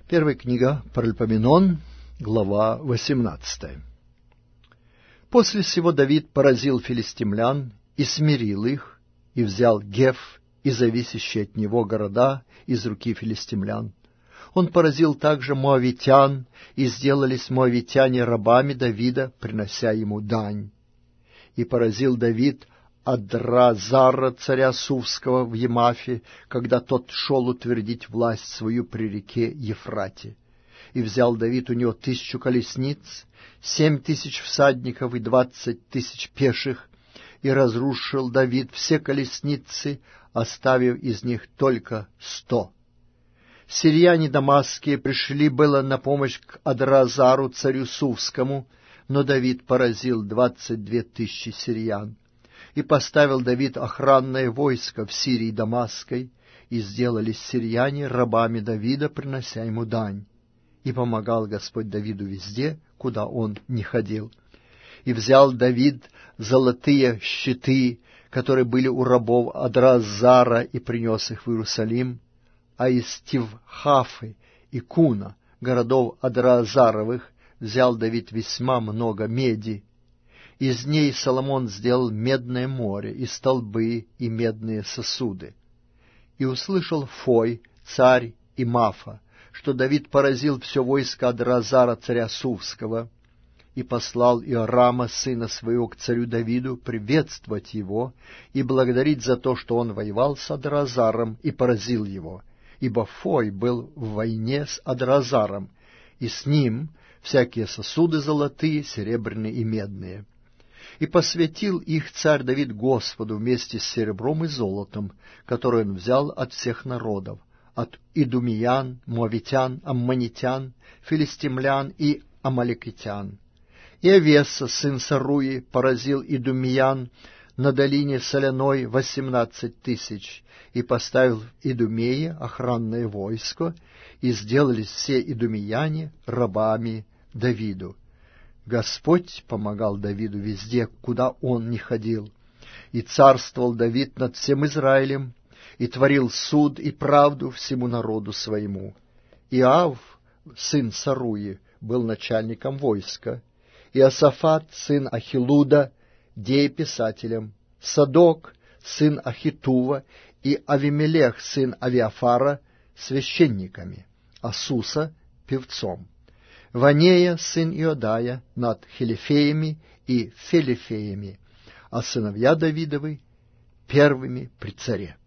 Первая книга Паральпоменон, глава 18. После сего Давид поразил филистимлян и смирил их, и взял Геф и зависящие от него города из руки филистимлян. Он поразил также моавитян, и сделались моавитяне рабами Давида, принося ему дань. И поразил Давид Адразара, царя Сувского, в Емафе, когда тот шел утвердить власть свою при реке Ефрате. И взял Давид у него 1000 колесниц, 7000 всадников и 20 000 пеших, и разрушил Давид все колесницы, оставив из них только 100. Сирияне дамасские пришли было на помощь к Адразару, царю Сувскому, но Давид поразил 22 000 сириян. И поставил Давид охранное войско в Сирии Дамасской, и сделались сирияне рабами Давида, принося ему дань. И помогал Господь Давиду везде, куда он ни ходил. И взял Давид золотые щиты, которые были у рабов Адразара, и принес их в Иерусалим, а из Тивхафы и Куна, городов Адразаровых, взял Давид весьма много меди. Из ней Соломон сделал медное море, и столбы, и медные сосуды. И услышал Фой, царь и Мафа, что Давид поразил все войско Адразара, царя Сувского, и послал Иорама, сына своего, к царю Давиду приветствовать его и благодарить за то, что он воевал с Адразаром и поразил его, ибо Фой был в войне с Адразаром, и с ним всякие сосуды золотые, серебряные и медные. И посвятил их царь Давид Господу вместе с серебром и золотом, которое он взял от всех народов, от идумиян, моавитян, аммонитян, филистимлян и амалекитян. И Авеса, сын Саруи, поразил идумиян на долине соляной 18 000, и поставил в Идумее охранное войско, и сделались все идумияне рабами Давиду. Господь помогал Давиду везде, куда он ни ходил. И царствовал Давид над всем Израилем, и творил суд и правду всему народу своему. Иав, сын Саруи, был начальником войска, и Иосафат, сын Ахилуда, дееписателем, Садок, сын Ахитува, и Авимелех, сын Авиафара, священниками, а Суса — певцом. Ванея, сын Иодая, над Хелифеями и Фелифеями, а сыновья Давидовы первыми при царе.